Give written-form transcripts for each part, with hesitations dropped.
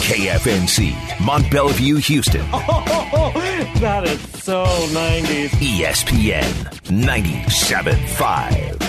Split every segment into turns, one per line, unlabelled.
KFNC, Mont Bellevue, Houston.
Oh, that is so 90s.
ESPN 97.5.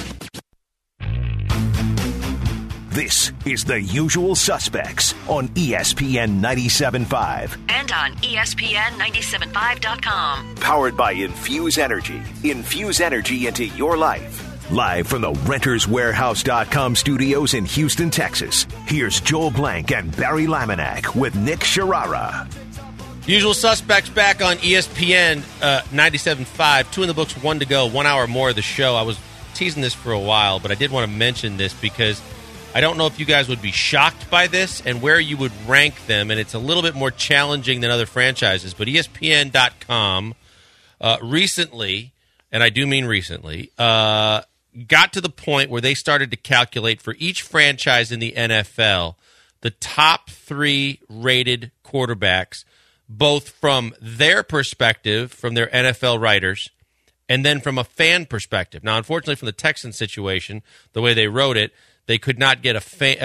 This is The Usual Suspects on ESPN 97.5.
And on ESPN975.com.
Powered by Infuse Energy. Infuse energy into your life. Live from the RentersWarehouse.com studios in Houston, Texas. Here's Joel Blank and Barry Laminack with Nick Sharara.
Usual Suspects back on ESPN 97.5. 2 in the books, 1 to go. 1 hour more of the show. I was teasing this for a while, but I did want to mention this because I don't know if you guys would be shocked by this and where you would rank them, and it's a little bit more challenging than other franchises. But ESPN.com recently, and I do mean recently, got to the point where they started to calculate for each franchise in the NFL the top 3 rated quarterbacks, both from their perspective, from their NFL writers, and then from a fan perspective. Now, unfortunately, from the Texans situation, the way they wrote it, they could not get a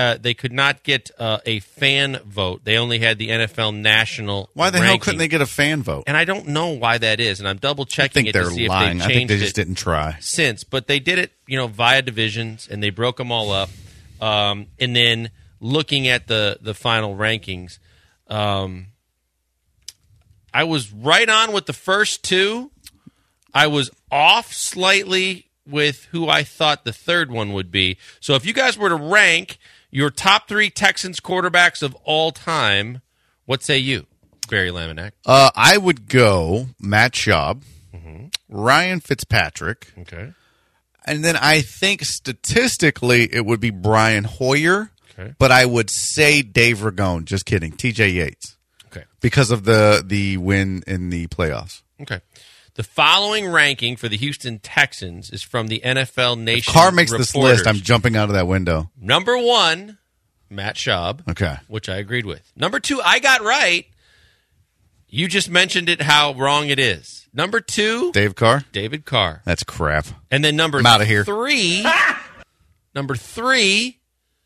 fan vote. They only had the NFL national.
Why the hell couldn't they get a fan vote?
And I don't know why that is. And I'm double checking it to see
lying.
if they've changed it.
I think they just didn't try
since. But they did it, via divisions, and they broke them all up. And then looking at the final rankings, I was right on with the first 2. I was off slightly with who I thought the third one would be. So if you guys were to rank your top 3 Texans quarterbacks of all time, what say you, Barry Laminack?
I would go Matt Schaub, Ryan Fitzpatrick,
okay,
and then I think statistically it would be Brian Hoyer, okay, but I would say Dave Ragone. Just kidding, TJ Yates,
okay,
because of the win in the playoffs.
Okay. The following ranking for the Houston Texans is from the NFL Nation.
If Carr makes
reporters.
this list, I'm jumping out of that window.
Number 1, Matt Schaub.
Okay.
Which I agreed with. Number 2, I got right. You just mentioned it, how wrong it is. Number 2,
David Carr. That's crap.
And then number
I'm out of here.
3, number 3,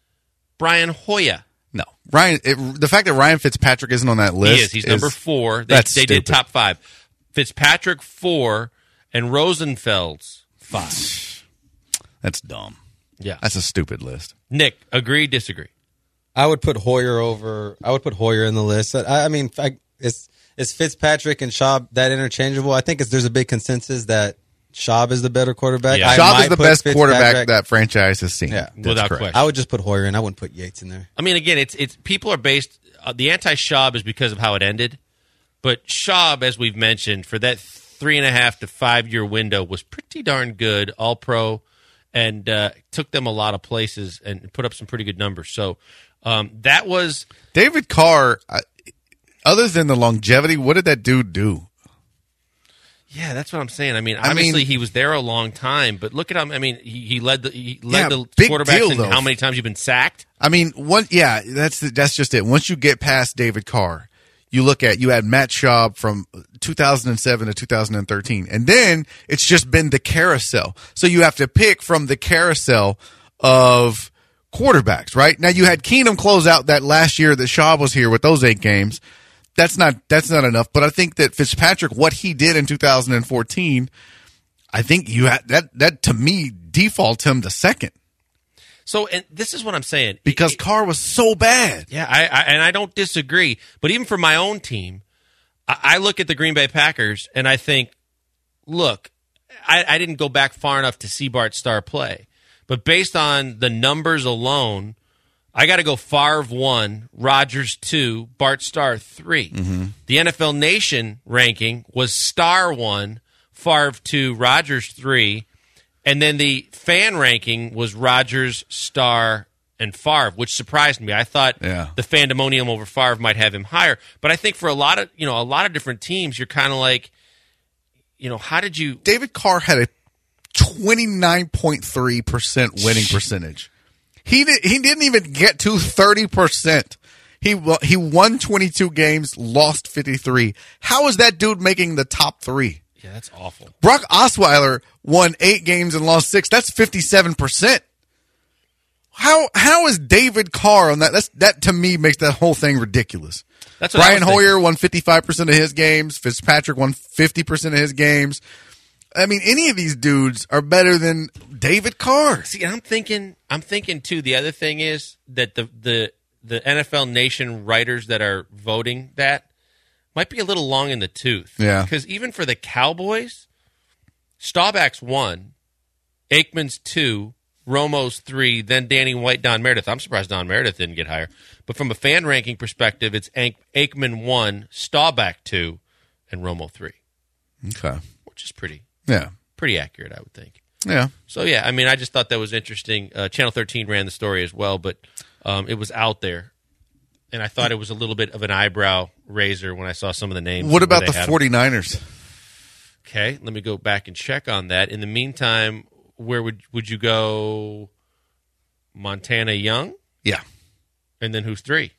Brian Hoyer.
No. The fact that Ryan Fitzpatrick isn't on that list.
He is. He's number 4.
They
did top 5. Fitzpatrick 4 and Rosenfeld's 5.
That's dumb.
Yeah.
That's a stupid list.
Nick, agree, disagree?
I would put Hoyer in the list. Is Fitzpatrick and Schaub that interchangeable? I think there's a big consensus that Schaub is the better quarterback.
Yeah.
Schaub is the best quarterback that franchise has seen.
Yeah,
without question.
I would just put Hoyer in. I wouldn't put Yates in there.
I mean, again, it's people are based. The anti-Schaub is because of how it ended. But Schaub, as we've mentioned, for that 3.5 to 5 year window was pretty darn good, all-pro, and took them a lot of places and put up some pretty good numbers. So that was
David Carr. Other than the longevity, what did that dude do?
Yeah, that's what I'm saying. I mean, obviously he was there a long time, but look at him. I mean, he led the quarterbacks in how many times you've been sacked.
I mean, that's just it. Once you get past David Carr, you had Matt Schaub from 2007 to 2013, and then it's just been the carousel. So you have to pick from the carousel of quarterbacks, right? Now you had Keenum close out that last year that Schaub was here with those 8 games. That's not enough, but I think that Fitzpatrick, what he did in 2014, I think you had that to me defaults him to second.
So, and this is what I'm saying.
Because Carr was so bad.
Yeah, I don't disagree. But even for my own team, I look at the Green Bay Packers and I think, look, I didn't go back far enough to see Bart Starr play. But based on the numbers alone, I got to go Favre 1, Rodgers 2, Bart Starr 3. Mm-hmm. The NFL Nation ranking was Starr 1, Favre 2, Rodgers 3. And then the fan ranking was Rodgers, Starr, and Favre, which surprised me. I thought the fandemonium over Favre might have him higher, but I think for a lot of different teams, you're kind of like, how did you?
David Carr had a 29.3% winning percentage. He didn't even get to 30%. He won 22 games, lost 53. How is that dude making the top 3?
Yeah, that's awful.
Brock Osweiler won 8 games and lost 6. That's 57%. How is David Carr on that? That to me makes that whole thing ridiculous.
That's what
Brian Hoyer won 55% of his games. Fitzpatrick won 50% of his games. I mean, any of these dudes are better than David Carr.
See, I'm thinking too. The other thing is that the NFL Nation writers that are voting that might be a little long in the tooth.
Yeah.
Because even for the Cowboys, Staubach's 1, Aikman's 2, Romo's 3, then Danny White, Don Meredith. I'm surprised Don Meredith didn't get higher. But from a fan ranking perspective, it's Aikman 1, Staubach 2, and Romo 3.
Okay.
Which is pretty accurate, I would think.
Yeah.
So, yeah, I mean, I just thought that was interesting. Channel 13 ran the story as well, but it was out there. And I thought it was a little bit of an eyebrow raiser when I saw some of the names.
What about the 49ers?
Okay, let me go back and check on that. In the meantime, where would you go? Montana Young?
Yeah.
And then who's 3?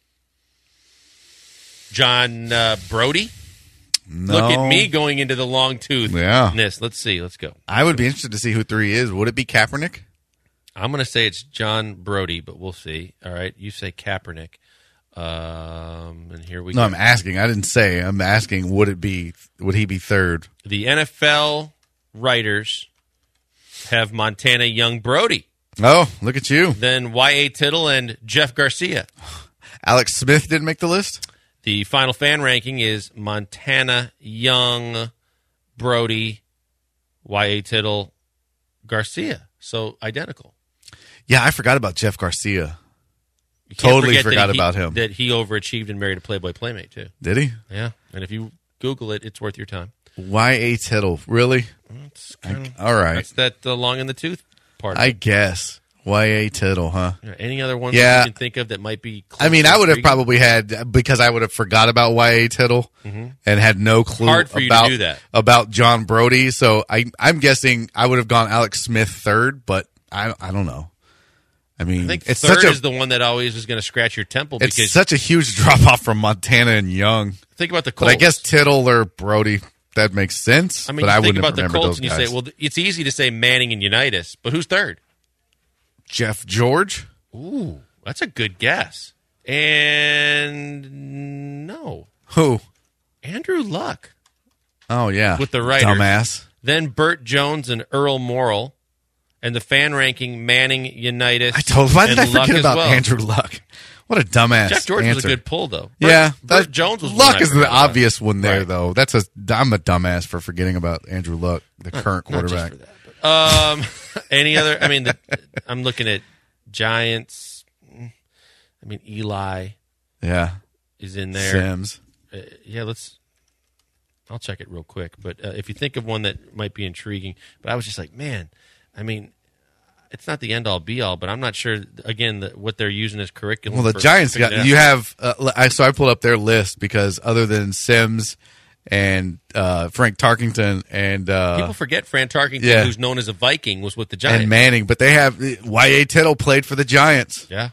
John Brody?
No.
Look at me going into the long tooth.
Yeah.
Let's see. Let's go.
I would be interested to see who 3 is. Would it be Kaepernick?
I'm going to say it's John Brody, but we'll see. All right, you say Kaepernick. And here we go.
No, I'm asking. I didn't say. I'm asking, would he be 3rd?
The NFL writers have Montana Young Brody.
Oh, look at you.
Then Y.A. Tittle and Jeff Garcia.
Alex Smith didn't make the list?
The final fan ranking is Montana Young Brody, Y.A. Tittle, Garcia. So identical.
Yeah, I forgot about Jeff Garcia.
You can't
Totally
forget
forgot about him.
That he overachieved and married a Playboy Playmate, too.
Did he?
Yeah. And if you Google it, it's worth your time.
Y.A. Tittle. Really? All right.
That's that long in the tooth part.
I guess. Y.A. Tittle, huh?
Any other ones
Yeah.
that you can think of that might be close?
I mean,
to
I would have
intriguing?
probably had, because I would have forgot about Y.A. Tittle and had no clue
Hard for you to do that.
about John Brody. So I'm guessing I would have gone Alex Smith 3rd, but I don't know. I mean,
I think
it's
third
such a
is the one that always is going to scratch your temple
it's
because
such a huge drop off from Montana and Young.
think about the
But
Colts.
I guess Tittle or Brody, that makes sense.
I mean,
but
you
I
think
wouldn't
about the
remember
Colts
those
and you
guys.
say, well, it's easy to say Manning and Unitas, but who's 3rd?
Jeff George?
Ooh, that's a good guess. And no,
Who?
Andrew Luck.
Oh yeah,
With the writers.
dumbass.
Then Burt Jones and Earl Morrill. And the fan ranking, Manning, Unitas,
Why did I
and Luck
forget
as
about
well.
Andrew Luck? What a dumbass.
Jeff George
answer.
was a good pull, though.
Yeah,
Burt Jones was
Luck
one I
is the
forgot about.
obvious one there,
Right.
though. I'm a dumbass for forgetting about Andrew Luck, the current
Not just
quarterback.
for that, but, any other? I mean, I'm looking at Giants. I mean, Eli
Yeah,
is in there.
Sims.
Yeah, I'll check it real quick. But if you think of one that might be intriguing, but I was just like, man, I mean, it's not the end all be all, but I'm not sure. Again, what they're using as curriculum.
Well, the
for
Giants
figuring
got
it
you
out.
have. So I pulled up their list because other than Sims and Frank Tarkington and
People forget Fran Tarkington,
yeah.
who's known as a Viking, was with the Giants.
and Manning, but they have Y.A. Tittle played for the Giants.
Yeah.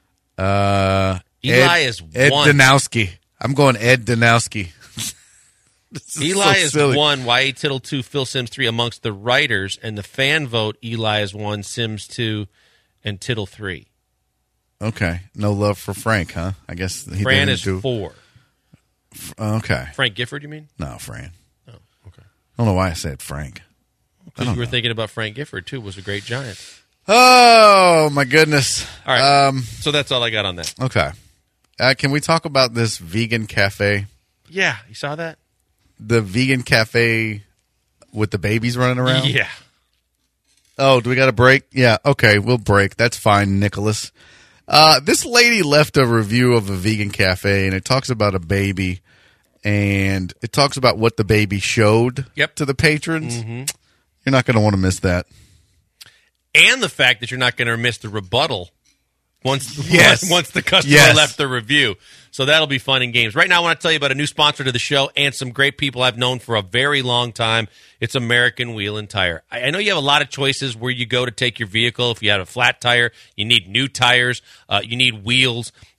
Eli
is
Ed
one.
Danowski. I'm going Ed Danowski.
Eli is
silly.
1, Y.A. Tittle 2, Phil Sims 3 amongst the writers, and the fan vote, Eli is 1, Sims 2, and Tittle 3.
Okay, no love for Frank, huh? I guess he
Fran
didn't
is
do.
4.
Okay,
Frank Gifford, you mean?
no, Fran.
Oh, okay.
I don't know why I said Frank.
Because you were thinking about Frank Gifford, too, was a great Giant.
Oh my goodness!
All right. So that's all I got on that.
Okay, can we talk about this vegan cafe?
Yeah. You saw that?
The vegan cafe with the babies running around?
Yeah.
Oh, do we got a break? Yeah, okay, we'll break. That's fine, Nicholas. This lady left a review of a vegan cafe, and it talks about a baby, and it talks about what the baby showed
Yep.
to the patrons. You're not going to want to miss that.
And the fact that you're not going to miss the rebuttal once
Yes.
once the customer
Yes.
left the review. So that'll be fun in games. Right now, I want to tell you about a new sponsor to the show and some great people I've known for a very long time. It's American Wheel and Tire. I know you have a lot of choices where you go to take your vehicle. If you have a flat tire, you need new tires, you need wheels.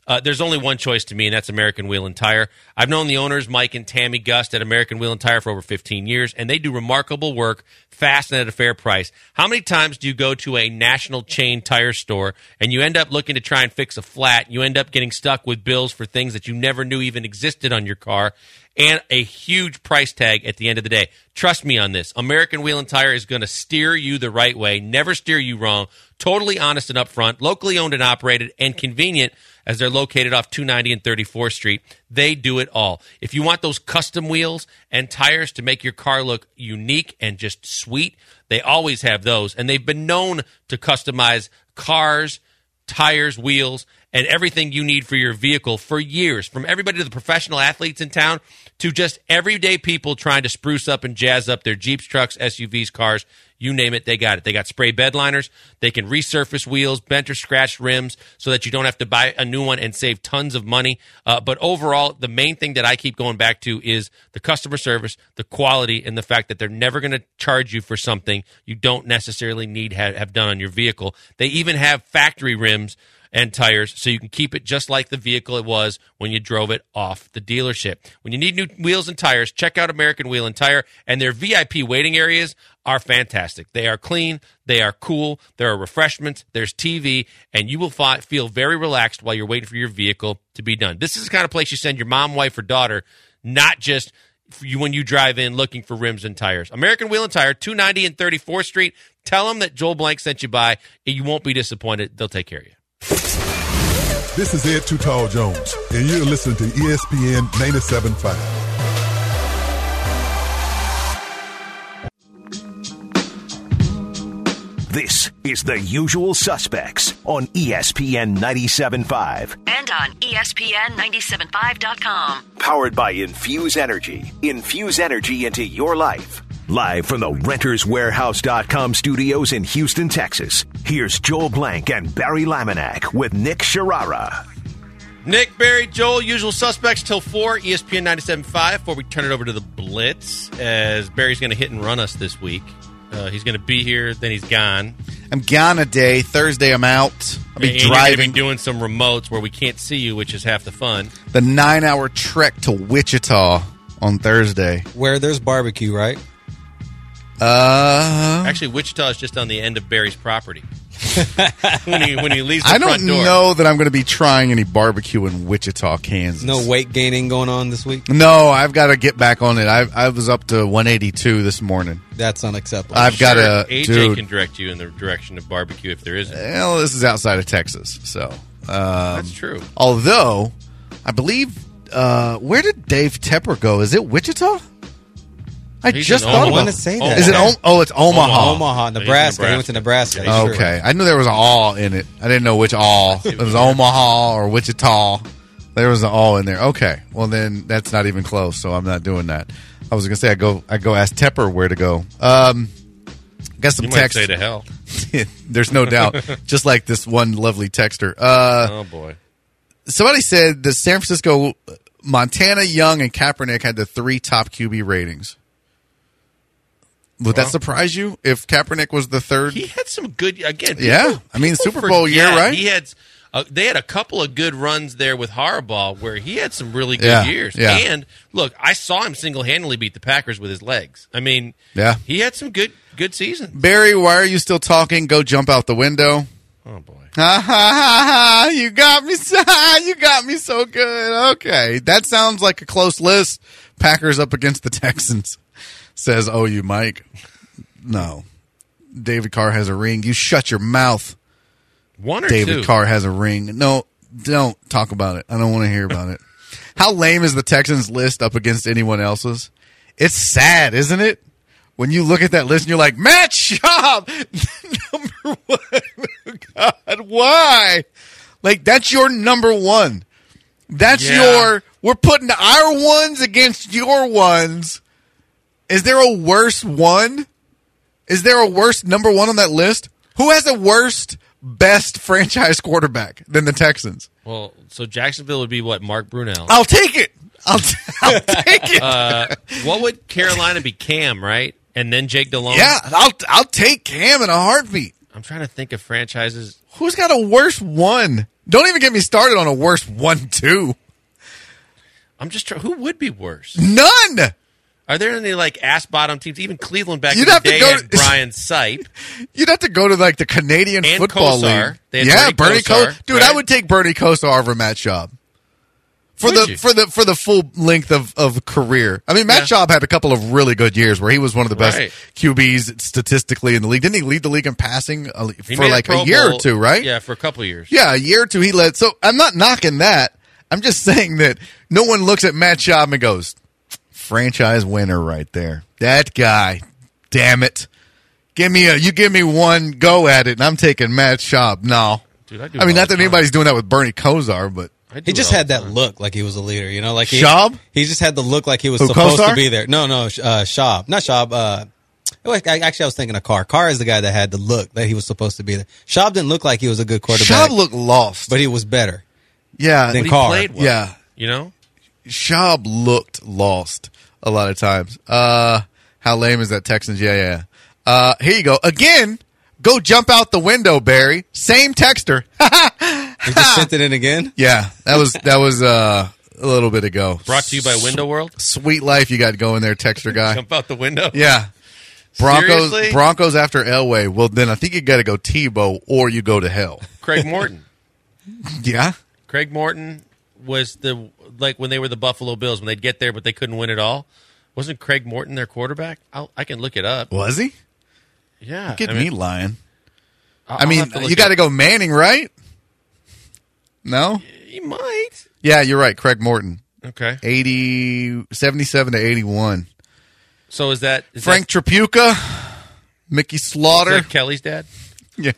there's only one choice to me, and that's American Wheel and Tire. I've known the owners, Mike and Tammy Gust, at American Wheel and Tire for over 15 years, and they do remarkable work, fast and at a fair price. How many times do you go to a national chain tire store and you end up looking to try and fix a flat? You end up getting stuck with bills for things that you never knew even existed on your car, and a huge price tag at the end of the day. Trust me on this. American Wheel and Tire is going to steer you the right way, never steer you wrong, totally honest and upfront, locally owned and operated, and convenient as they're located off 290 and 34th Street. They do it all. If you want those custom wheels and tires to make your car look unique and just sweet, they always have those. And they've been known to customize cars, tires, wheels, and everything you need for your vehicle for years. From everybody to the professional athletes in town to just everyday people trying to spruce up and jazz up their Jeeps, trucks, SUVs, cars, you name it, they got it. They got spray bed liners. They can resurface wheels, bent or scratched rims so that you don't have to buy a new one and save tons of money. But overall, the main thing that I keep going back to is the customer service, the quality, and the fact that they're never going to charge you for something you don't necessarily need have done on your vehicle. They even have factory rims and tires, so you can keep it just like the vehicle it was when you drove it off the dealership. When you need new wheels and tires, check out American Wheel and Tire, and their VIP waiting areas are fantastic. They are clean, they are cool, there are refreshments, there's TV, and you will feel very relaxed while you're waiting for your vehicle to be done. This is the kind of place you send your mom, wife, or daughter, not just when you drive in looking for rims and tires. American Wheel and Tire, 290 and 34th Street. Tell them that Joel Blank sent you by. You won't be disappointed. They'll take care of you.
This is Ed Too Tall Jones, and you're listening to ESPN 97.5.
This is The Usual Suspects on ESPN 97.5.
And on ESPN975.com.
Powered by Infuse Energy. Infuse energy into your life. Live from the RentersWarehouse.com studios in Houston, Texas, here's Joel Blank and Barry Laminack with Nick Sharara.
Nick, Barry, Joel, Usual Suspects till 4, ESPN 97.5, before we turn it over to the Blitz, as Barry's going to hit and run us this week. He's going to be here, then he's gone.
I'm gone a day. Thursday, I'm out. I'll be driving.
You're going to be doing some remotes where we can't see you, which is half the fun.
The 9-hour trek to Wichita on Thursday.
Where there's barbecue, right?
Actually, Wichita is just on the end of Barry's property. when he leaves the front door.
I don't know that I'm going to be trying any barbecue in Wichita, Kansas.
No weight gaining going on this week?
No, I've got to get back on it. I was up to 182 this morning.
That's unacceptable.
I've got to.
AJ can direct you in the direction of barbecue if there isn't.
Well, this is outside of Texas, so
that's true.
Although, I believe, where did Dave Tepper go? Is it Wichita?
He's
just
I
thought
want
about
to say
it.
that.
Is it? It's Omaha.
Omaha, Nebraska. He went to Nebraska.
Yeah,
sure.
Okay, I knew there was an all in it. I didn't know which all. It was Omaha or Wichita. There was an all in there. Okay, well then that's not even close. So I'm not doing that. I was gonna say I go ask Tepper where to go. Got some
You
text.
might say to hell.
There's no doubt. Just like this one lovely texter.
Oh boy.
Somebody said the San Francisco, Montana, Young, and Kaepernick had the 3 top QB ratings. Would that surprise you if Kaepernick was the 3rd?
He had some good again.
Yeah, I mean Super Bowl year, right?
He had. They had a couple of good runs there with Harbaugh where he had some really good years.
Yeah.
And look, I saw him single-handedly beat the Packers with his legs. I mean, he had some good seasons.
Barry, why are you still talking? Go jump out the window.
Oh boy.
Ha ha ha ha! You got me so good. Okay, that sounds like a close list. Packers up against the Texans. Says OU Mike. No. David Carr has a ring. You shut your mouth.
One or
David
two.
Carr has a ring. No, don't talk about it. I don't want to hear about it. How lame is the Texans list up against anyone else's? It's sad, isn't it? When you look at that list and you're like, Matt Schaub, number 1. God, why? Like, that's your number 1. That's we're putting our ones against your ones. Is there a worse one? Is there a worse number 1 on that list? Who has a worst, best franchise quarterback than the Texans?
Well, so Jacksonville would be what? Mark Brunell.
I'll take it. I'll take it.
What would Carolina be? Cam, right? And then Jake Delhomme?
Yeah, I'll take Cam in a heartbeat.
I'm trying to think of franchises.
Who's got a worse one Don't even get me started on a worse 1-2.
I'm just trying. Who would be worse?
None.
Are there any like ass bottom teams? Even Cleveland back
You'd
in the
have to
day
go
had Brian Sipe.
You'd have to go to like the Canadian
And
Football
Kosar.
League.
They had
Yeah,
Bernie Kosar,
Dude,
right?
I would take Bernie Kosar over Matt Schaub. For
Would you?
the full length of career. I mean, Matt Schaub had a couple of really good years where he was one of the best
Right.
QBs statistically in the league. Didn't he lead the league in passing
He
for
made
like
Pro
a year
Bowl,
or two, right?
Yeah, for a couple of years.
Yeah, a year or two he led. So I'm not knocking that. I'm just saying that no one looks at Matt Schaub and goes, franchise winner right there. That guy. Damn it. You give me one go at it and I'm taking Matt Schaub. No.
Dude, I do
I mean,
it all
not
the
that
time.
anybody's doing that with Bernie Kosar, but
I do
He
it
just
all
had
the
that
time.
look like he was a leader, you know, like
Schaub?
He just had the look like he was
Who,
supposed
Kosar?
to be there. No, Schaub, not Schaub. I was thinking of Carr. Carr is the guy that had the look that he was supposed to be there. Schaub didn't look like he was a good quarterback.
Schaub looked lost.
but he was better.
Yeah.
Then
But he
Carr.
played well.
Yeah.
You know?
Schaub looked lost a lot of times. How lame is that, Texans? Yeah. Here you go. Again, go jump out the window, Barry. Same texter.
He just sent it in again.
Yeah, that was a little bit ago.
Brought to you by Window World.
Sweet life you got going there, texter guy.
Jump out the window.
Yeah.
Seriously?
Broncos after Elway. Well, then I think you got to go Tebow or you go to hell.
Craig Morton.
Yeah.
Craig Morton was when they were the Buffalo Bills when they'd get there but they couldn't win it all. Wasn't Craig Morton their quarterback? I can look it up.
Was he?
Yeah.
Get me lying.
I'll
I mean,
have to look
you got to
it-
go Manning, right? No?
He might.
Yeah, you're right. Craig Morton.
Okay.
77 to 81.
So is that
Frank Tripucka, Mickey
is
Slaughter.
that Kelly's dad?
Yeah.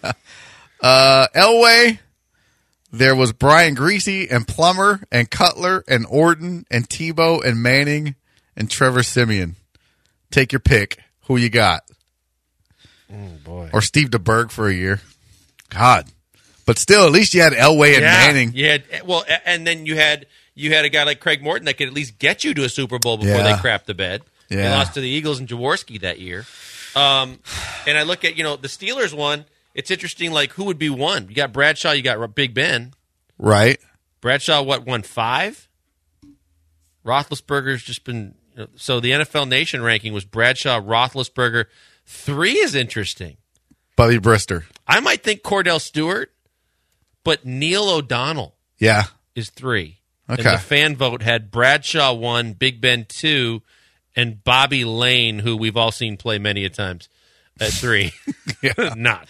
Elway. There was Brian Greasy and Plummer and Cutler and Orton and Tebow and Manning and Trevor Siemian. Take your pick. Who you got?
Oh boy.
Or Steve DeBerg for a year. God. But still, at least you had Elway and Manning.
You had and then you had a guy like Craig Morton that could at least get you to a Super Bowl before
Yeah.
they crapped the bed. They
Yeah.
lost to the Eagles and Jaworski that year. And I look at the Steelers one. It's interesting. Like who would be one? You got Bradshaw. You got Big Ben.
Right.
Bradshaw won 5? Roethlisberger's just been so the NFL Nation ranking was Bradshaw, Roethlisberger. 3 is interesting.
Bubby Brister.
I might think Cordell Stewart, but Neil O'Donnell
Yeah.
is 3.
Okay.
And the fan vote had Bradshaw 1, Big Ben 2, and Bobby Lane, who we've all seen play many a times, at 3. Not.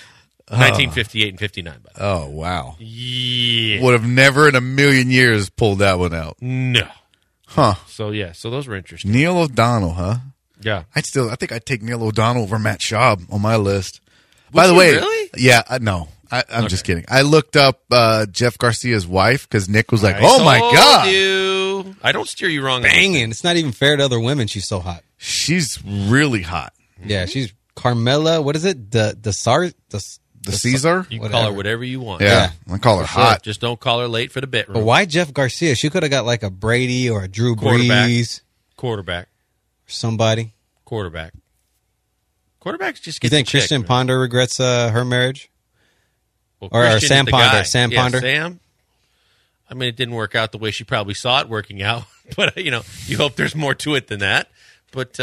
1958 and 59, by the way.
Oh, wow.
Yeah.
Would have never in a million years pulled that one out.
No.
Huh.
So those were interesting.
Neil O'Donnell, huh?
Yeah.
I think I'd take Neil O'Donnell over Matt Schaub on my list.
Would
By the
you
way,
really?
yeah, no, I'm just kidding. I looked up Jeff Garcia's wife because Nick was like,
I
"Oh my
told
god,
you. I don't steer you wrong.
Banging. It's not even fair to other women. She's so hot.
she's really hot."
Yeah, she's Carmela. What is it? The
Caesar,
You can
Whatever.
call her whatever you want.
yeah, I call her
Sure.
hot.
Just don't call her late for the bit
But
room.
why Jeff Garcia? She could have got like a Brady or a Drew
Quarterback.
Brees
Quarterback.
or somebody.
Quarterbacks just
You
get
think
the chick,
Christian
man.
Ponder regrets her marriage?
Well,
or
Christian
Sam
is the
Ponder,
guy.
Sam
Yeah,
Ponder?
Sam. I mean, it didn't work out the way she probably saw it working out, but you hope there's more to it than that. But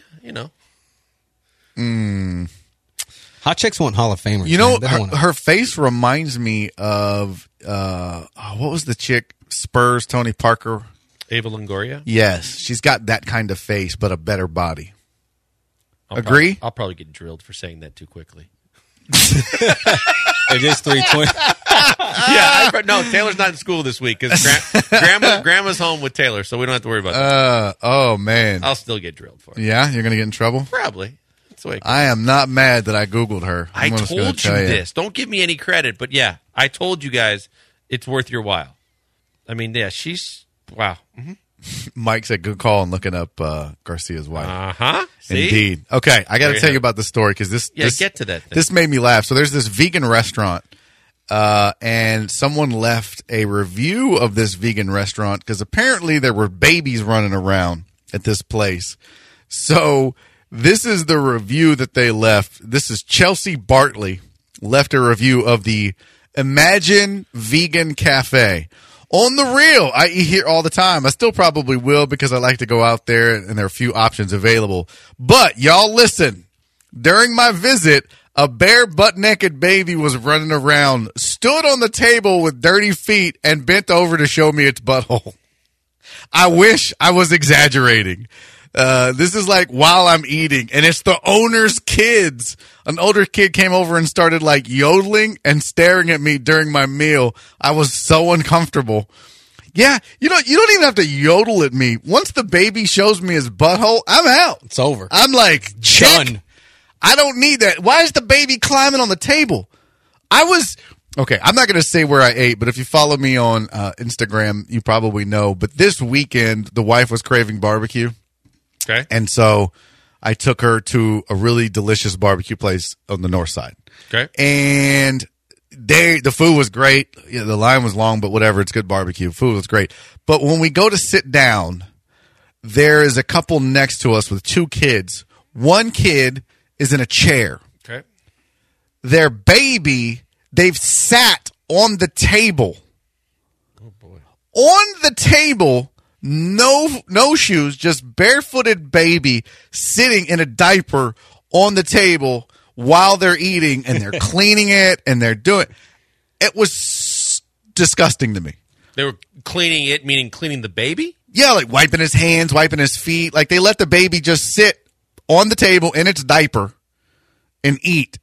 Hot chicks want Hall of Famers.
You know,
man. They don't wanna-
her face reminds me of what was the chick? Spurs, Tony Parker.
Ava Longoria.
Yes, she's got that kind of face, but a better body. Agree?
I'll probably get drilled for saying that too quickly.
it is 320.
No, Taylor's not in school this week because grandma's home with Taylor, so we don't have to worry about that.
Oh man,
I'll still get drilled for it.
yeah, you're gonna get in trouble.
Probably. That's the way it goes.
I am not mad that I Googled her.
I
I'm just gonna
told you
tell
this. Don't give me any credit, but yeah, I told you guys it's worth your while. I mean, yeah, she's wow.
Mike said, "Good call on looking up Garcia's wife."
Uh-huh. See?
Indeed. Okay, I got to
There you
tell you
have
about the story because this
get to that thing.
This made me laugh. So there's this vegan restaurant, and someone left a review of this vegan restaurant because apparently there were babies running around at this place. So this is the review that they left. This is Chelsea Bartley left a review of the Imagine Vegan Cafe. On the real, I eat here all the time. I still probably will because I like to go out there and there are a few options available. But y'all listen, during my visit, a bare butt-naked baby was running around, stood on the table with dirty feet, and bent over to show me its butthole. I wish I was exaggerating. This is like while I'm eating, and it's the owner's kids. An older kid came over and started like yodeling and staring at me during my meal. I was so uncomfortable. Yeah, you don't even have to yodel at me. Once the baby shows me his butthole, I'm out.
It's over.
I'm like, check.
Done.
I don't need that. Why is the baby climbing on the table? Okay, I'm not going to say where I ate, but if you follow me on Instagram, you probably know. But this weekend, the wife was craving barbecue.
Okay.
And so I took her to a really delicious barbecue place on the north side.
Okay.
And the food was great. Yeah, the line was long, but whatever. It's good barbecue. Food was great. But when we go to sit down, there is a couple next to us with two kids. One kid is in a chair.
Okay.
Their baby, they've sat on the table.
Oh, boy.
On the table, no shoes, just barefooted baby sitting in a diaper on the table while they're eating, and they're cleaning it, and they're doing it. Was disgusting to me.
They were cleaning it, meaning cleaning the baby?
Yeah, like wiping his hands, wiping his feet. Like they let the baby just sit on the table in its diaper and eat.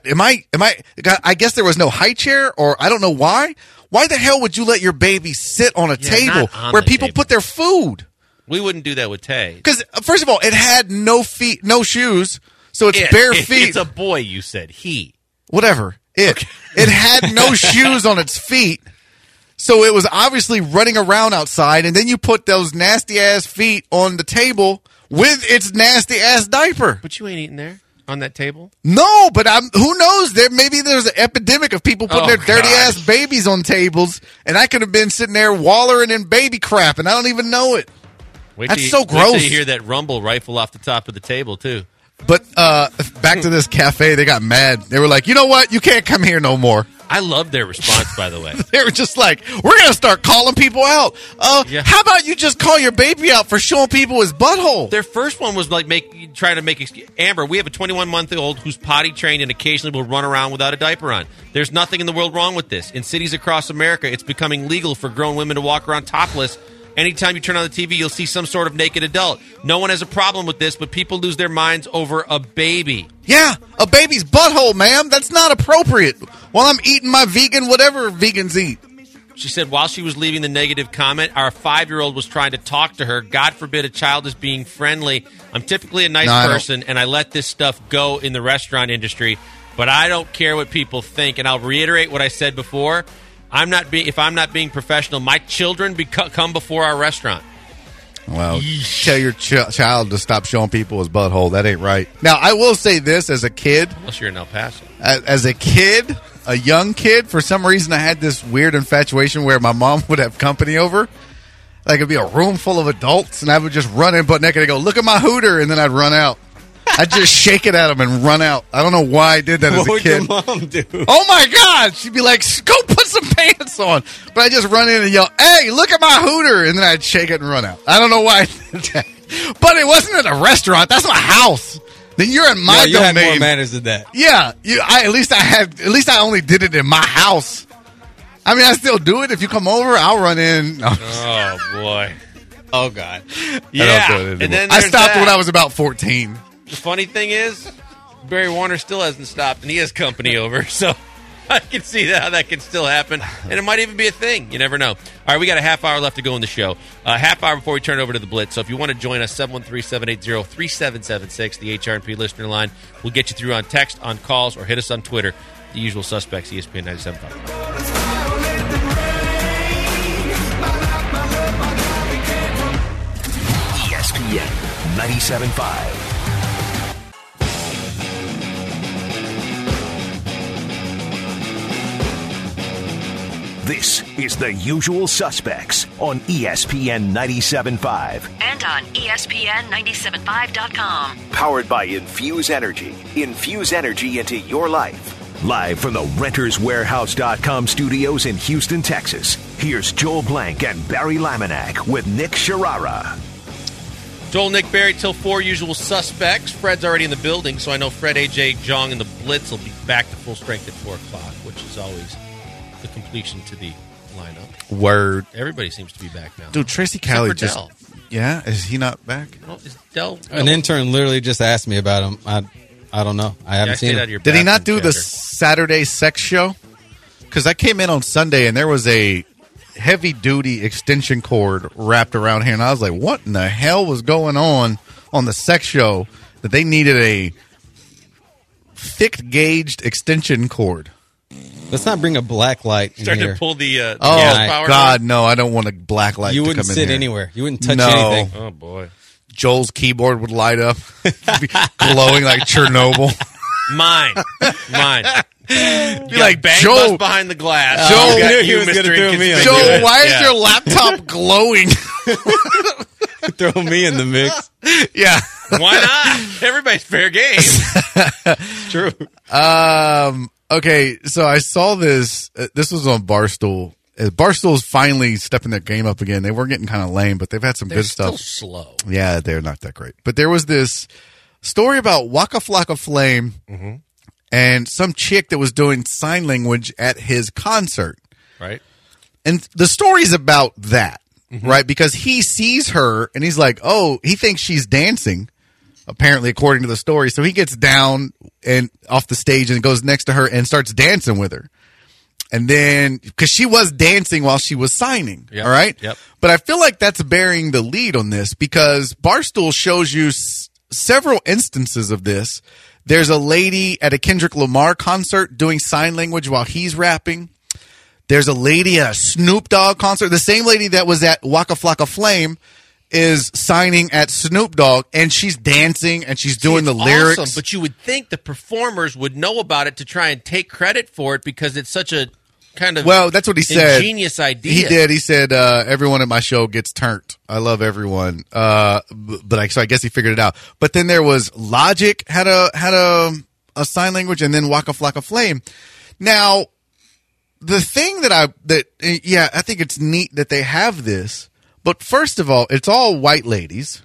I guess there was no high chair, or I don't know why. Why the hell would you let your baby sit on a table where people put their food?
We wouldn't do that with Tay.
Because, first of all, it had no feet, no shoes, so it's bare feet.
It's a boy, you said. He.
Whatever. It had no shoes on its feet, so it was obviously running around outside, and then you put those nasty-ass feet on the table with its nasty-ass diaper.
But you ain't eating there on that table?
No, but who knows? Maybe there's an epidemic of people putting their dirty-ass babies on tables, and I could have been sitting there wallowing in baby crap, and I don't even know it. That's so gross.
Wait till you hear that rumble rifle off the top of the table, too.
But back to this cafe, they got mad. They were like, you know what? You can't come here no more.
I love their response, by the way.
They were just like, we're going to start calling people out. How about you just call your baby out for showing people his butthole?
Their first one was like trying to make excuse. Amber, we have a 21-month-old who's potty trained and occasionally will run around without a diaper on. There's nothing in the world wrong with this. In cities across America, it's becoming legal for grown women to walk around topless. Anytime you turn on the TV, you'll see some sort of naked adult. No one has a problem with this, but people lose their minds over a baby.
Yeah, a baby's butthole, ma'am. That's not appropriate. While I'm eating my vegan, whatever vegans eat.
She said while she was leaving the negative comment, our 5-year-old was trying to talk to her. God forbid a child is being friendly. I'm typically a nice person, and I let this stuff go in the restaurant industry, but I don't care what people think. And I'll reiterate what I said before. If I'm not being professional, my children come before our restaurant.
Well, tell your child to stop showing people his butthole. That ain't right. Now, I will say this as a kid.
Unless you're in El Paso.
As a kid, a young kid, for some reason I had this weird infatuation where my mom would have company over. Like it'd be a room full of adults, and I would just run in butt naked and go, look at my hooter, and then I'd run out. I'd just shake it at them and run out. I don't know why I did that as a kid.
What would your mom do?
Oh, my God. She'd be like, go put some pants on. But I just run in and yell, hey, look at my hooter. And then I'd shake it and run out. I don't know why I did that. But it wasn't at a restaurant. That's my house. Then you're in my domain.
You had more manners than that.
Yeah. At least I only did it in my house. I mean, I still do it. If you come over, I'll run in.
Oh, boy.
Oh, God.
Yeah.
I don't do it
and then
I stopped when I was about 14.
The funny thing is, Barry Warner still hasn't stopped, and he has company over, so I can see how that can still happen, and it might even be a thing. You never know. All right, we got a half hour left to go in the show. Half hour before we turn it over to the Blitz, so if you want to join us, 713-780-3776, the HRP listener line. We'll get you through on text, on calls, or hit us on Twitter, the usual suspects, ESPN 97.5.
ESPN 97.5. This is The Usual Suspects on ESPN 97.5.
And on ESPN975.com.
Powered by Infuse Energy. Infuse energy into your life. Live from the RentersWarehouse.com studios in Houston, Texas, here's Joel Blank and Barry Laminack with Nick Sharara.
Joel, Nick, Barry, till 4 usual suspects. Fred's already in the building, so I know Fred, AJ, Jong, and the Blitz will be back to full strength at 4 o'clock, which is always the completion to the lineup.
Word.
Everybody seems to be back now.
Dude, Tracy Cali
Except for
just...
Dell.
Yeah? Is he not back?
Well, is Dell...
An intern literally just asked me about him. I don't know. I haven't seen it.
Did he not do the Saturday sex show? Because I came in on Sunday and there was a heavy-duty extension cord wrapped around here, and I was like, what in the hell was going on the sex show that they needed a thick-gauged extension cord?
Let's not bring a black light in
Starting
here.
to pull the
Oh,
power
God, no, I don't want a black light
You
to
wouldn't
come in
sit
here.
anywhere. You wouldn't touch
No.
anything.
Oh, boy.
Joel's keyboard would light up, be glowing like Chernobyl.
Mine.
Be like,
bang
Joel,
bust behind the glass.
Joel,
You got
knew he
you,
was
Mr.
gonna throw me in.
Inconspicuous.
Joel, why is
Yeah.
your laptop glowing?
Throw me in the mix.
Yeah.
Why not? Everybody's fair game.
True.
Okay, so I saw this. This was on Barstool. Barstool's finally stepping their game up again. They were getting kind of lame, but they've had some
They're
good
still
stuff.
slow.
Yeah, they're not that great. But there was this story about Waka Flocka Flame and some chick that was doing sign language at his concert.
Right?
And the story's about that, right? Because he sees her and he's like, oh, he thinks she's dancing, apparently, according to the story. So he gets down and off the stage and goes next to her and starts dancing with her. And then, because she was dancing while she was signing,
Yep.
all right?
Yep.
But I feel like that's bearing the lead on this because Barstool shows you several instances of this. There's a lady at a Kendrick Lamar concert doing sign language while he's rapping. There's a lady at a Snoop Dogg concert. The same lady that was at Waka Flocka Flame is signing at Snoop Dogg, and she's dancing and she's doing the
It's
lyrics.
awesome, but you would think the performers would know about it to try and take credit for it because it's such a kind of
Well, that's what he said.
ingenious idea.
He did. He said, everyone at my show gets turned. I love everyone. So I guess he figured it out. But then there was Logic had a sign language, and then Waka Flocka Flame. Now, the thing I think it's neat that they have this. But first of all, it's all white ladies,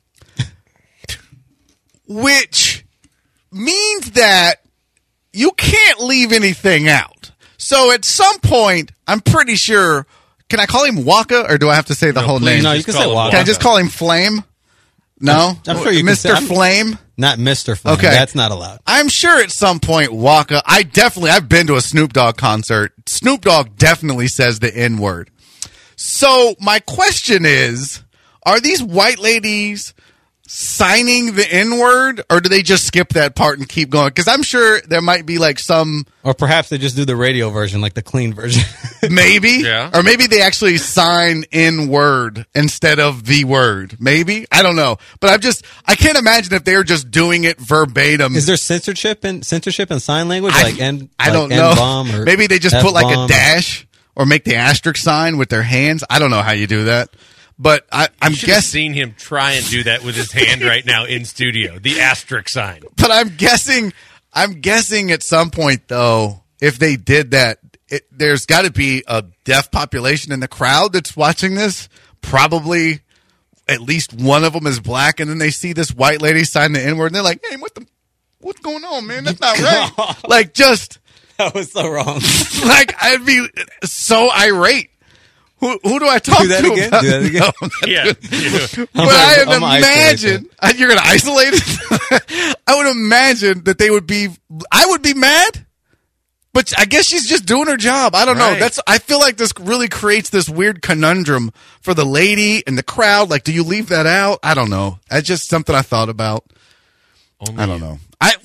which means that you can't leave anything out. So at some point, I'm pretty sure, can I call him Waka or do I have to say the whole
please.
name?
No, you
Just
can
call
say
him
Waka.
Can I just call him Flame? No?
I'm sure you can
Mr.
say-
Flame?
Not Mr. Flame.
Okay.
That's not allowed.
I'm sure at some point Waka, I've been to a Snoop Dogg concert. Snoop Dogg definitely says the N-word. So my question is, are these white ladies signing the N-word, or do they just skip that part and keep going? Because I'm sure there might be like some,
Or perhaps they just do the radio version, like the clean version.
maybe,
Yeah.
or maybe they actually sign N-word instead of the word. Maybe, I don't know. But I can't imagine if they're just doing it verbatim.
Is there censorship in sign language?
I don't know.
N-bomb or
Maybe they just put like a
F-bomb?
dash or make the asterisk sign with their hands. I don't know how you do that, but I'm
You should have
guessing.
seen him try and do that with his hand right now in studio. The asterisk sign.
But I'm guessing at some point though, if they did that, there's got to be a deaf population in the crowd that's watching this. Probably at least one of them is black, and then they see this white lady sign the N-word, and they're like, "Hey, what's going on, man? That's not right." Like just.
That was so wrong.
Like I'd be so irate. Who do I talk
Do that
to?
again?
About?
Do that again?
No, not
Yeah.
good. But
I'm
I'd
gonna
imagine you're going to isolate it. I would imagine that they would be. I would be mad, but I guess she's just doing her job. I don't know.
Right.
I feel like this really creates this weird conundrum for the lady and the crowd. Like, do you leave that out? I don't know. That's just something I thought about. I don't know.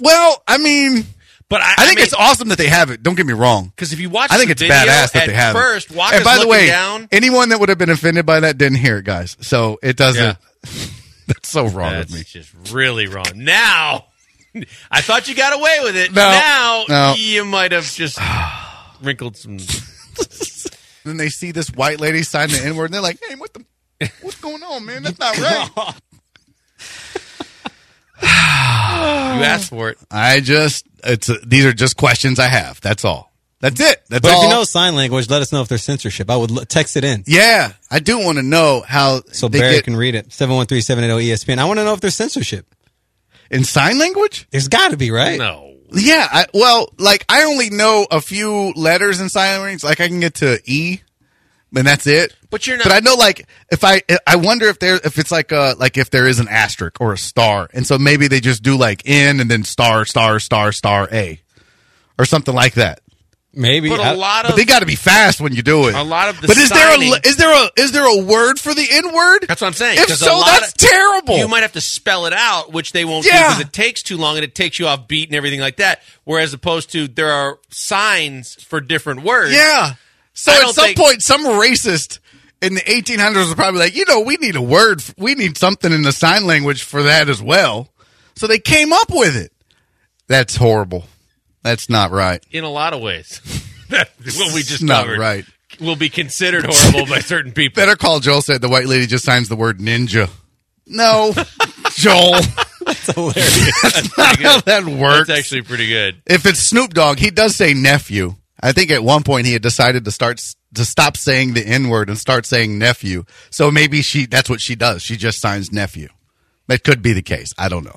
But
I think it's awesome that they have it. Don't get me wrong.
because if you watch
I think
the
it's
video,
badass that
at
they have
first,
it.
Waka's
And by the
looking
way,
down.
anyone that would have been offended by that didn't hear it, guys. So it doesn't.
Yeah.
That's so wrong
That's
with me.
just really wrong. Now, I thought you got away with it.
No.
Now, you might have just wrinkled some.
Then they see this white lady sign the N-word, and they're like, "Hey, what's going on, man? That's not right."
asked for it.
These are just questions I have. That's all. That's it. That's
But
all.
if you know sign language, let us know if there's censorship. I would text it in.
Yeah, I do want to know how
So
they
Barry
get
can read it. 713-780-ESPN. I want to know if there's censorship.
in sign language.
There's got to be, right?
No.
Yeah, I only know a few letters in sign language. Like I can get to E, and that's it.
But you're not.
But I know, like, if I wonder if it's like if there is an asterisk or a star, and so maybe they just do like N and then star star star star A, or something like that.
Maybe.
But a lot
But
of
they got to be fast when you do it.
A lot of the
But
signing-
is there a word for the N word?
That's what I'm saying.
If
'Cause a
so,
lot
that's
of-
terrible.
You might have to spell it out, which they won't do
Yeah.
because it takes too long and it takes you off beat and everything like that. Whereas opposed to there are signs for different words.
Yeah. So
I
at
don't
some
think-
point, some racist in the 1800s was probably like, we need a word. We need something in the sign language for that as well. So they came up with it. That's horrible. That's not right.
In a lot of ways. That what we just
Not
covered
right.
will be considered horrible by certain people.
Better Call Joel said the white lady just signs the word ninja. No, Joel.
That's hilarious.
That's not how that works.
That's actually pretty good.
If it's Snoop Dogg, he does say nephew. I think at one point he had decided to stop saying the N word and start saying nephew. So maybe that's what she does. She just signs nephew. That could be the case. I don't know.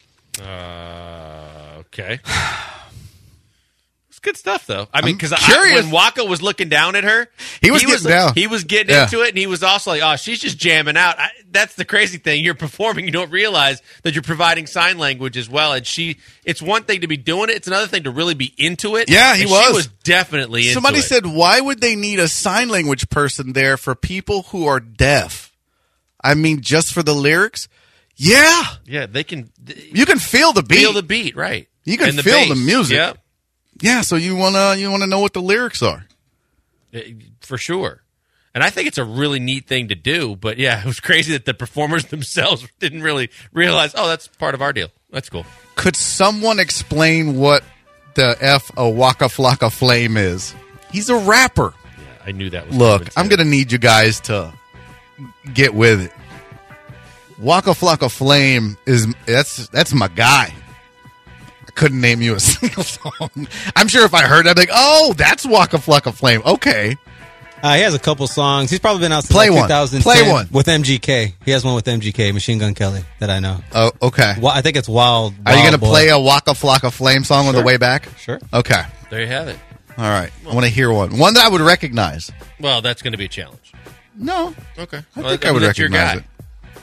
Okay. It's good stuff, though. I mean, because
curious.
when Waka was looking down at her,
He was getting down.
He was getting
Yeah.
into it, and he was also like, "Oh, she's just jamming out." That's the crazy thing. You're performing, you don't realize that you're providing sign language as well. And it's one thing to be doing it; it's another thing to really be into it.
Yeah, he
And
was.
She was definitely into
Somebody
it.
said, why would they need a sign language person there for people who are deaf? I mean, just for the lyrics? Yeah.
"Yeah, they can
You can feel the beat.
feel the beat, right?
You can
And the
feel
bass.
the music.
Yep.
Yeah, so you wanna know what the lyrics are.
For sure. And I think it's a really neat thing to do. But yeah, it was crazy that the performers themselves didn't really realize, oh, that's part of our deal. That's cool.
Could someone explain what the F a Waka Flocka Flame is? He's a rapper.
Yeah, I knew that was
Look,
coming,
I'm
too.
going to need you guys to get with it. Waka Flocka Flame that's my guy. I couldn't name you a single song. I'm sure if I heard that, I'd be like, oh, that's Waka Flocka Flame. Okay.
He has a couple songs. He's probably been out since
Play
like
one.
2010.
Play one.
With MGK. He has one with MGK, Machine Gun Kelly, that I know.
Oh, okay.
Well, I think it's Wild.
Are you going to
Boy.
play a Waka Flocka Flame song on the way back?
Sure.
Okay.
There you have it.
All right. I want to hear one. One that I would recognize.
Well, that's going to be a challenge.
No.
Okay.
I think I would
that's your
recognize
guy.
it.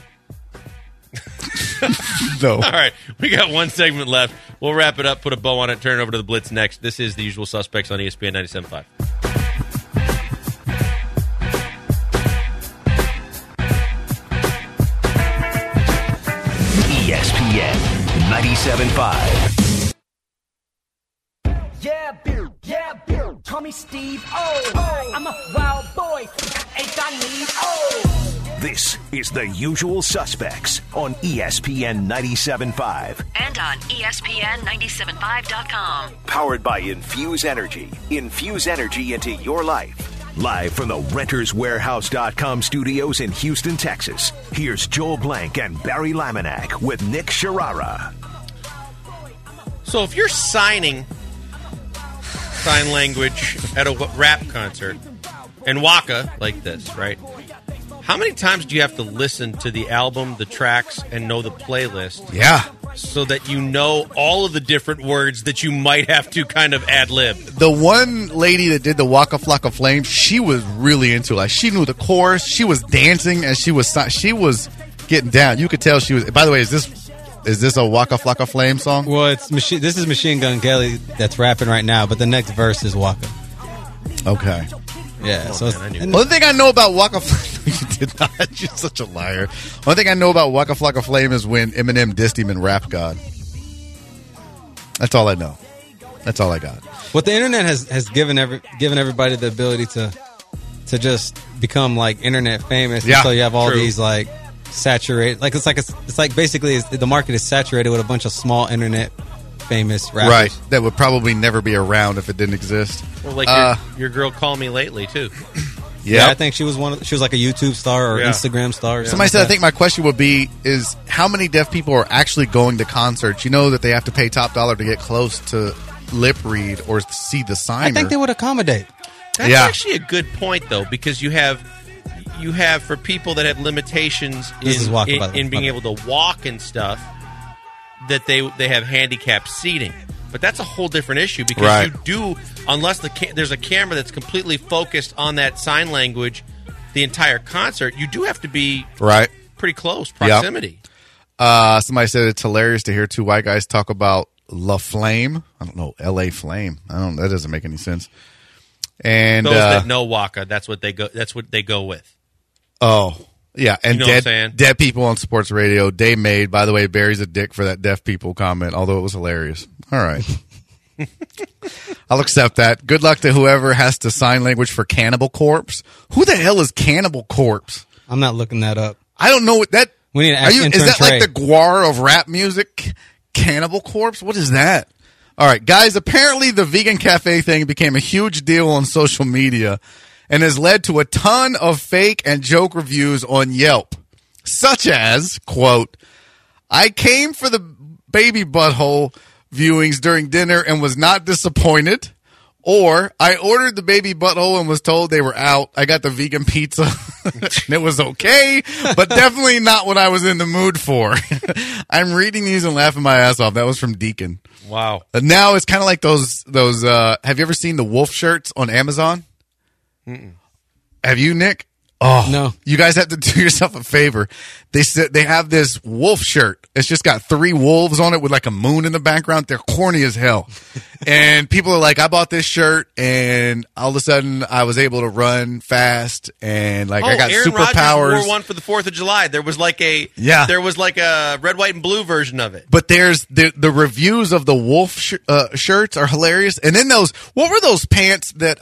No.
All right. We got one segment left. We'll wrap it up, put a bow on it, turn it over to the Blitz next. This is The Usual Suspects on ESPN 97.5.
ESPN 97.5.
Yeah, Bill, call me Steve. Oh, I'm a wild boy. I need. Oh.
This is The Usual Suspects on ESPN 97.5.
And on ESPN975.com.
Powered by Infuse Energy. Infuse energy into your life. Live from the RentersWarehouse.com studios in Houston, Texas. Here's Joel Blank and Barry Laminack with Nick Sharara.
So if you're signing sign language at a rap concert and Waka like this, right? How many times do you have to listen to the album, the tracks, and know the playlist
Yeah.
so that you know all of the different words that you might have to kind of ad-lib?
The one lady that did the Waka Flocka Flame, she was really into it. Like, she knew the chorus. She was dancing, and she was getting down. You could tell she was. By the way, is this a Waka Flocka Flame song?
Well, this is Machine Gun Kelly that's rapping right now, but the next verse is Waka.
Okay.
Yeah. So
man, I knew
One thing I know about Waka Flocka, you did not. You're such a liar. One thing I know about Waka Flocka Flame is when Eminem dissed him in Rap God. That's all I know. That's all I got.
what the internet has given everybody the ability to just become like internet famous.
Yeah,
And so you have all
true.
these like saturated, like it's like basically the market is saturated with a bunch of small internet famous rappers.
Right. That would probably never be around if it didn't exist.
Well, like your girl Call Me Lately, too.
Yeah,
I think she was she was like a YouTube star or
Yeah.
Instagram star. Or
Somebody said, I
like
think my question would be, is how many deaf people are actually going to concerts? You know that they have to pay top dollar to get close to lip read or see the signer.
I think they would accommodate.
That's
Yeah.
actually a good point, though, because you have for people that have limitations
This is walking by the-
in being able to walk and stuff, that they have handicapped seating. But that's a whole different issue because
Right.
you do, unless there's a camera that's completely focused on that sign language the entire concert, you do have to be
Right.
pretty close proximity.
Somebody said it's hilarious to hear two white guys talk about La Flame. I don't know, L.A. Flame. That doesn't make any sense. And
Those that know Waka, that's what they go with.
oh, yeah, and
You know what I'm saying?
dead people on sports radio. Day made. By the way, Barry's a dick for that deaf people comment, although it was hilarious. All right. I'll accept that. Good luck to whoever has to sign language for Cannibal Corpse. Who the hell is Cannibal Corpse?
I'm not looking that up.
I don't know what that.
We need to ask
Is
intern
that
Trey.
like the Guar of rap music? Cannibal Corpse? What is that? All right, guys. Apparently, the vegan cafe thing became a huge deal on social media and has led to a ton of fake and joke reviews on Yelp, such as, quote, I came for the baby butthole viewings during dinner and was not disappointed. Or, I ordered the baby butthole and was told they were out. I got the vegan pizza and it was okay, but definitely not what I was in the mood for. I'm reading these and laughing my ass off. That was from Deacon.
Wow.
Now it's kind of like those, have you ever seen the wolf shirts on Amazon? Have you, Nick? Oh,
No.
You guys have to do yourself a favor. They said they have this wolf shirt. It's just got 3 wolves on it with like a moon in the background. They're corny as hell. And people are like, I bought this shirt and all of a sudden I was able to run fast and like I got
Aaron Rodgers
superpowers.
wore one for the 4th of July. There was like a red, white, and blue version of it.
But there's the reviews of the wolf shirts are hilarious. And then what were those pants that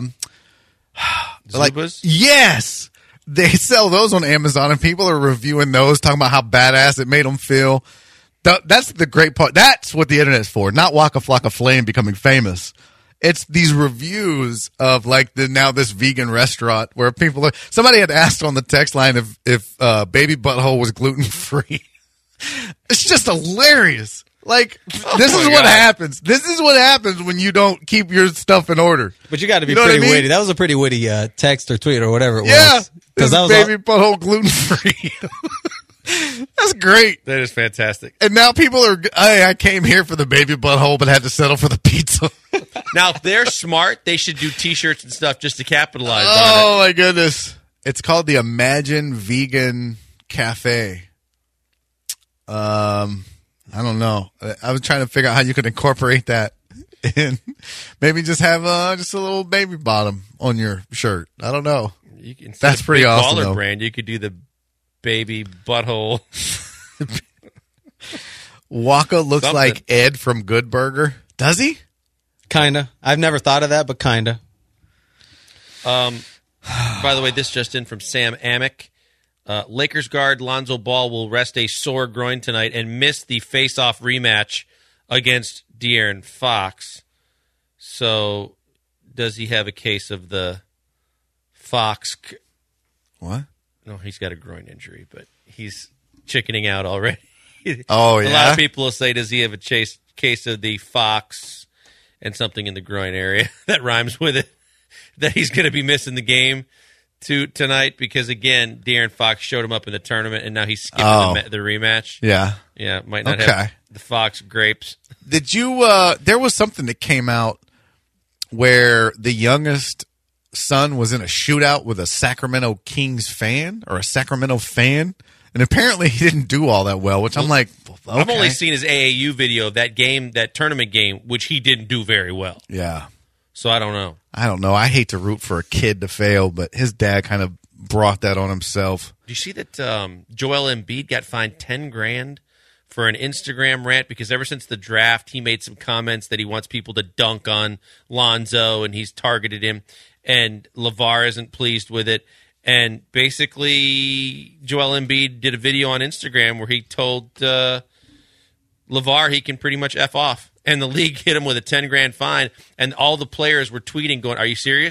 like
Zubas?
yes, they sell those on Amazon and people are reviewing those, talking about how badass it made them feel. That's the great part. That's what the internet's for, not Waka Flocka Flame becoming famous. It's these reviews of like this vegan restaurant where people somebody had asked on the text line if baby butthole was gluten free. It's just hilarious. Like, this is what happens. This is what happens when you don't keep your stuff in order.
But you got to be
You know what
pretty
I mean?
witty. That was a pretty witty text or tweet or whatever it
Yeah.
was.
This
that was
baby butthole gluten free. That's great.
That is fantastic.
And now people are, hey, I came here for the baby butthole, but had to settle for the pizza.
Now, if they're smart, they should do T-shirts and stuff just to capitalize on
Oh, my goodness. It's called the Imagine Vegan Cafe. I don't know. I was trying to figure out how you could incorporate that and maybe just have just a little baby bottom on your shirt. I don't know.
it. Instead
That's
of
pretty
Big
awesome,
Baller
though.
brand, you could do the baby butthole.
Waka looks
Something.
like Ed from Good Burger. Does he?
Kinda. I've never thought of that, but kinda.
By the way, this just in from Sam Amick. Lakers guard Lonzo Ball will rest a sore groin tonight and miss the face-off rematch against De'Aaron Fox. So, does he have a case of the Fox?
What?
No, he's got a groin injury, but he's chickening out already.
Oh,
A lot
yeah?
of people will say, does he have a case of the Fox and something in the groin area that rhymes with it, that he's going to be missing the game tonight because, again, De'Aaron Fox showed him up in the tournament, and now he's skipping the rematch.
Yeah.
Yeah, might not
Okay.
have the Fox grapes.
Did you, there was something that came out where the youngest son was in a shootout with a Sacramento Kings fan or a Sacramento fan. And apparently he didn't do all that well, which I'm like, okay.
I've only seen his AAU video of that game, that tournament game, which he didn't do very well.
Yeah.
So I don't know.
I don't know. I hate to root for a kid to fail, but his dad kind of brought that on himself.
Do you see that Joel Embiid got fined $10,000 for an Instagram rant because ever since the draft, he made some comments that he wants people to dunk on Lonzo, and he's targeted him, and LeVar isn't pleased with it. And basically, Joel Embiid did a video on Instagram where he told LeVar he can pretty much F off. And the league hit him with a $10,000 fine, and all the players were tweeting, going, "Are you serious?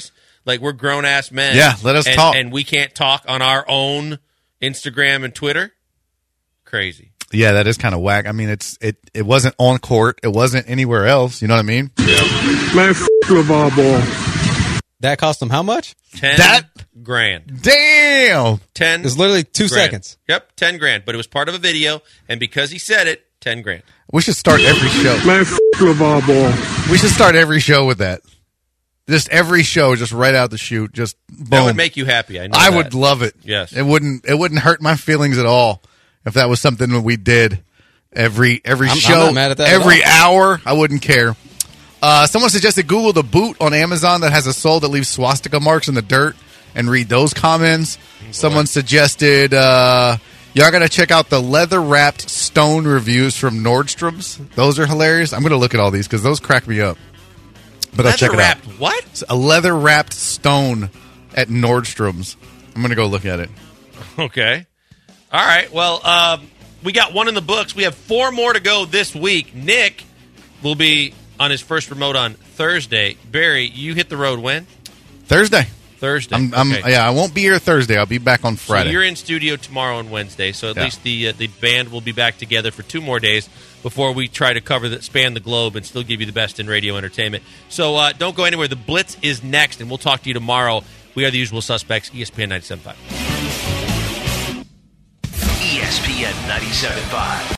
Like, we're grown-ass men.
Yeah, let us talk.
And we can't talk on our own Instagram and Twitter? Crazy.
Yeah, that is kind of whack. I mean, it wasn't on court. It wasn't anywhere else. You know what I mean?
Man, f LeVar Ball.
That cost them how much?
$10 grand.
Damn.
10.
It was literally 2
grand.
seconds.
Yep, 10 grand. But it was part of a video, and because he said it, 10 grand.
We should start every show.
Man, f LeVar Ball.
We should start every show with that. Just every show, just right out the chute. Just boom.
That would make you happy. I know.
I
that.
would love it.
Yes.
It wouldn't hurt my feelings at all if that was something that we did every show,
I'm not mad at that
every
at all.
hour. I wouldn't care. Someone suggested Google the boot on Amazon that has a sole that leaves swastika marks in the dirt and read those comments. Someone suggested y'all got to check out the leather-wrapped stone reviews from Nordstrom's. Those are hilarious. I'm going to look at all these because those crack me up. But I'll check it out.
Leather-wrapped what?
It's a leather-wrapped stone at Nordstrom's. I'm going to go look at it.
Okay. All right. Well, we got one in the books. We have 4 more to go this week. Nick will be on his first remote on Thursday. Barry, you hit the road when?
Thursday.
Okay.
Yeah, I won't be here Thursday. I'll be back on Friday.
So you're in studio tomorrow and Wednesday. So at least the band will be back together for 2 more days before we try to span the globe and still give you the best in radio entertainment. So don't go anywhere. The Blitz is next, and we'll talk to you tomorrow. We are the usual suspects, ESPN 97.5.
ESPN 97.5.